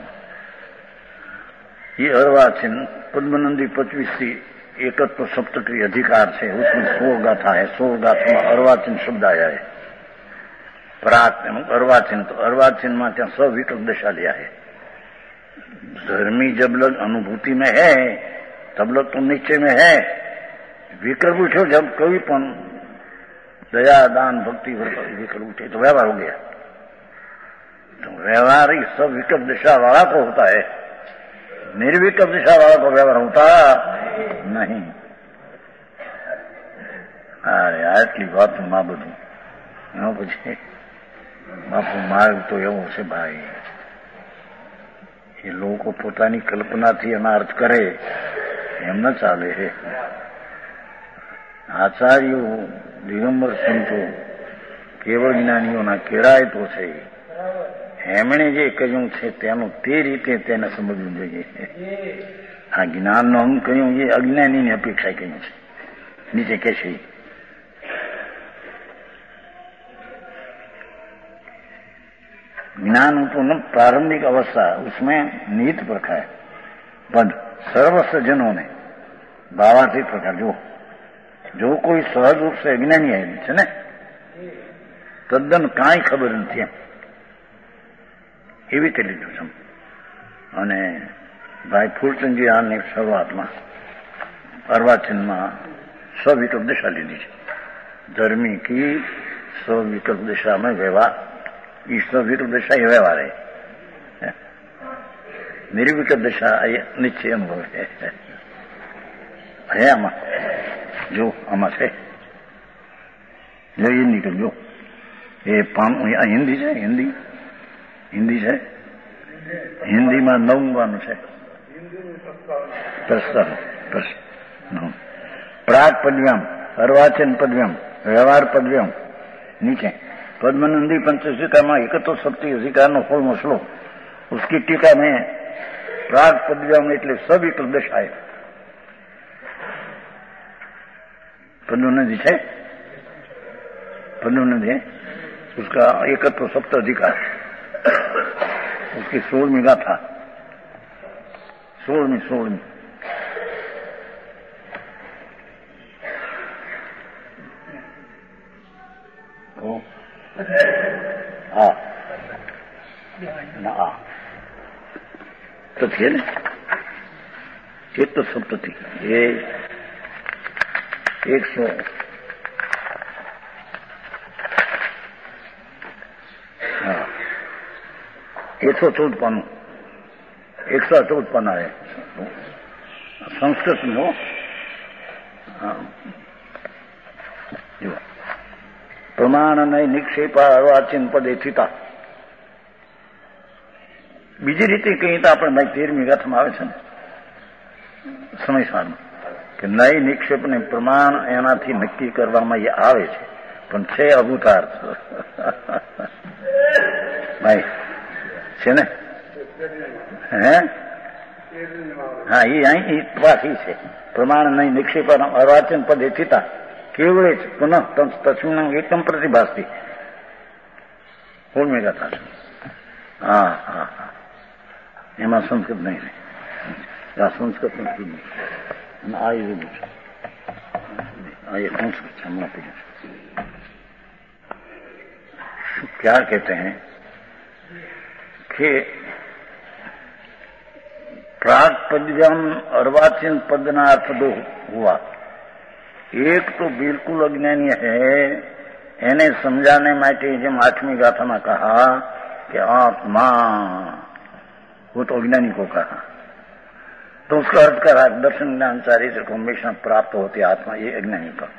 ये अर्वाचीन पद्मनंदी 25 एकत्व सप्तक्रिय अधिकार है, उसमें 16 गाथा है। 16 गाथा में अर्वाचीन शब्द आया है। प्राग अर्वाचीन, तो अर्वाचीन में क्या सविकल्प दशा लिया है। धर्मी जब लग अनुभूति में है तब लग तो नीचे में है। विकल्प उठो जब कभी पण दया दान भक्ति विकल्प उठे तो व्यवहार हो गया। तो व्यवहार ही सब विकल्प दिशा वाला को होता है, निर्विकल्प दिशा वाला को व्यवहार होता नहीं। अरे आटली बात मां બધું એનો પછી બાપુ માર્ગ તો એવો છે ભાઈ, એ લોકો પોતાની કલ્પનાથી એના અર્થ કરે એમ ન ચાલે। આચાર્યો દિગંબર સંતો કેવળ જ્ઞાનીઓના કેરાયતો છે, એમણે જે કહ્યું છે તેનું તે રીતે તેને સમજવું જોઈએ। આ જ્ઞાનનો અંગ કહ્યું એ અજ્ઞાનીની અપેક્ષા કહ્યું છે। નીચે કે છે ज्ञान उत्पन्न प्रारंभिक अवस्था, उसमें निहित प्रकार पद सर्वस्व जनों ने भावातीत प्रकार जो कोई सहज रूप से अज्ञानी है ने तद्दन काई खबर नहीं एवी રીતે લીધું છે। અને ભાઈ ફૂલચંદજી આની શરૂઆતમાં અર્વાચીનમાં સ્વવિકલ્પ દિશા લીધી છે। ધર્મી की स्विकल्प दिशा में व्यवहार, ईश्वर विकल्प दिशा ये व्यवहार है। निर्विकल्प दिशा निश्चय अनुभव है। आमा जो आमा છે जो ये निकल जो ये पान हिंदी है, हिंदी है, हिंदी में 9 છે प्रस्ताव प्राग पदव्याम, अर्वाचीन पदव्याम, व्यवहार पदव्याम। नीचे पद्मनंदी पंचशिका में एकत्व सप्ती अधिकार नो 16मो श्लोक, उसकी टीका में प्राग पदव्याम એટલે સવિકલ્પ દશા है। पद्मनंदी है, पद्मनंदी है, उसका एकत्व सप्त अधिकार, उसकी 16वीं गाथा, 16वीं हाँ ना तो थे ना एक तो सप्तति ये 100 हाँ 114 पन्नों 114 पन्ना है संस्कृत में। हाँ जो प्रमाण नहीं निक्षेपा अर्वाचीन पदे थिता। बीजी रीते कहीं तो આપણે ભાઈ 13મી ગાથામાં આવે છે ને સમયસારમાં કે નઈ નિક્ષેપ ને પ્રમાણ એનાથી નક્કી કરવામાં એ આવે છે, પણ છે અભૂતાર્થ ભાઈ છે ને। હે હા એ અહીં પાછી છે પ્રમાણ નહીં નિક્ષેપ અર્વાચીન પદે થિતા केवल पुनः तस्मिन एकम प्रतिभास्ति 16મી गाथा। हाँ हाँ हाँ एमा संस्कृत नहीं है, या संस्कृत नहीं आई संस्कृत हमारा पे क्या कहते हैं कि प्राग पद्यम अर्वाचीन पदना अर्थ दो हुआ। एक तो बिल्कुल अज्ञानी है, એને સમજાને માટે જેમ 8મી ગાથામાં कहा कि आत्मा, वो तो अज्ञानी को कहा, तो उसका अर्थ करा दर्शन ज्ञान चारित्र को हमेशा प्राप्त होती आत्मा, ये अज्ञानी का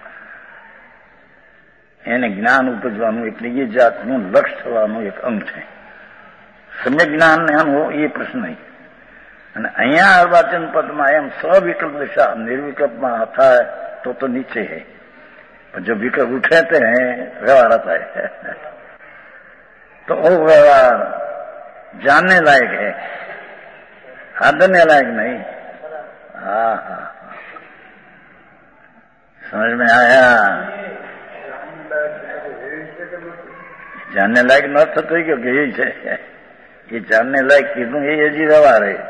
એને જ્ઞાન ઉપજવાનું એટલે એ જાતનું લક્ષ થવાનું એક અંગ છે. સમ્યક જ્ઞાન હો એ પ્રશ્ન નહીં. અને અહીંયા અર્વાચન પદમાં એમ સવિકલ્પ દિશા निर्विकल्पમાં થાય तो नीचे है, जब विकल्प उठाते हैं व्यवहार आता है तो वो व्यवहार जानने लायक है, आदरने लायक नहीं. हाँ हाँ, समझ में आया? जानने लायक न थतो क्योंकि यही है, ये जानने लायक कीधुं ये हजी व्यवहार है.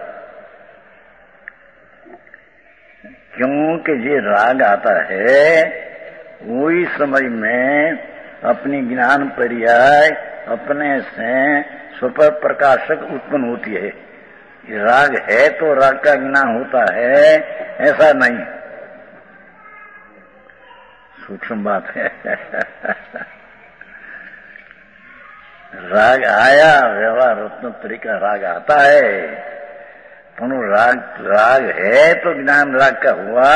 क्योंकि ये राग आता है वही समय में अपनी ज्ञान पर्याय अपने से स्वपर प्रकाशक उत्पन्न होती है. ये राग है तो राग का ज्ञान होता है, ऐसा नहीं. सूक्ष्म बात है. राग आया, व्यवहार रत्न तरीका राग आता है, राग है तो ज्ञान राग का हुआ.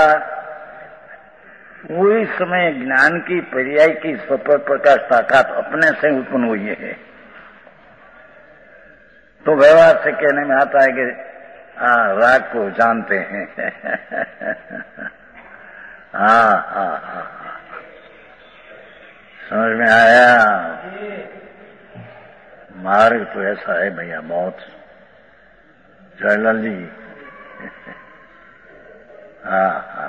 वही समय ज्ञान की पर्याय की स्वपर प्रकाश ताकत अपने से उत्पन्न हुई है. तो व्यवहार से कहने में आता है कि राग को जानते हैं. हाँ हाँ हाँ, समझ में आया? मार्ग तो ऐसा है भैया बहुत. जयलाल जी, हाँ हाँ,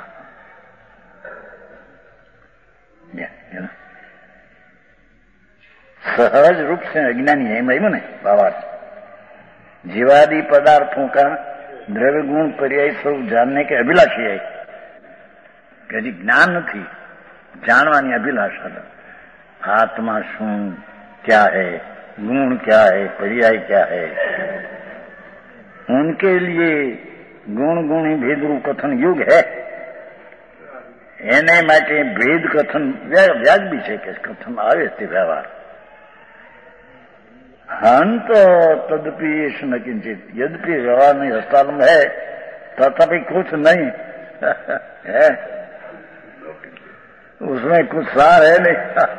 सहज रूप से अज्ञानी है महिमा ने बाबा. जीवादि पदार्थों का द्रव्य गुण पर्याय स्वरूप जानने के अभिलाषी है. कभी ज्ञान नहीं, जानवानी अभिलाषा. आत्मा शू क्या है, गुण क्या है, पर्याय क्या है, उनके लिए गुण गुणी भेद रूप कथन युग है. એને માટે ભેદ કથન વ્યાજબી છે કે કથન આવે તે વ્યવહાર. हंत तदपि येषु न किंचित, यद्यपि व्यवहार में हस्तालंब है तथापि कुछ नहीं है, उसमें कुछ सार है नहीं.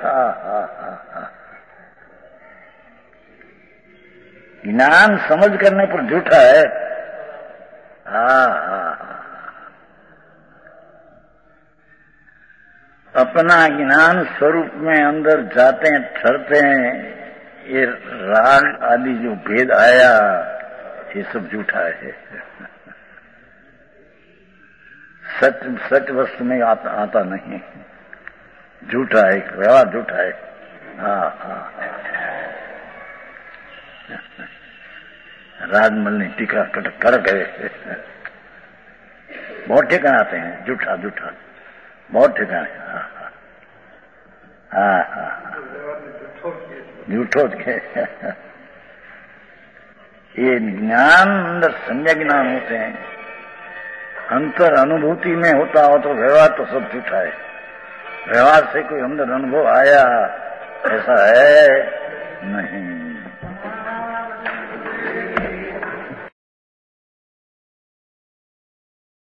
ज्ञान समझ करने पर झूठा है. हाँ हाँ, अपना ज्ञान स्वरूप में अंदर जाते हैं, ठहरते हैं, ये राग आदि जो भेद आया ये सब झूठा है. सच वस्तु में आता नहीं, झूठा है, व्यवहार झूठा है. हाँ हाँ, राजमल ने टीका कर गए. बहुत ठिकाने आते हैं झूठा झूठा, बहुत ठिकाने. हाँ हाँ, झूठो के ये ज्ञान अंदर सम्यक ज्ञान होते हैं. अंतर अनुभूति में होता हो तो व्यवहार तो सब झूठा है. व्यवहार से कोई अंदर अनुभव आया ऐसा है नहीं.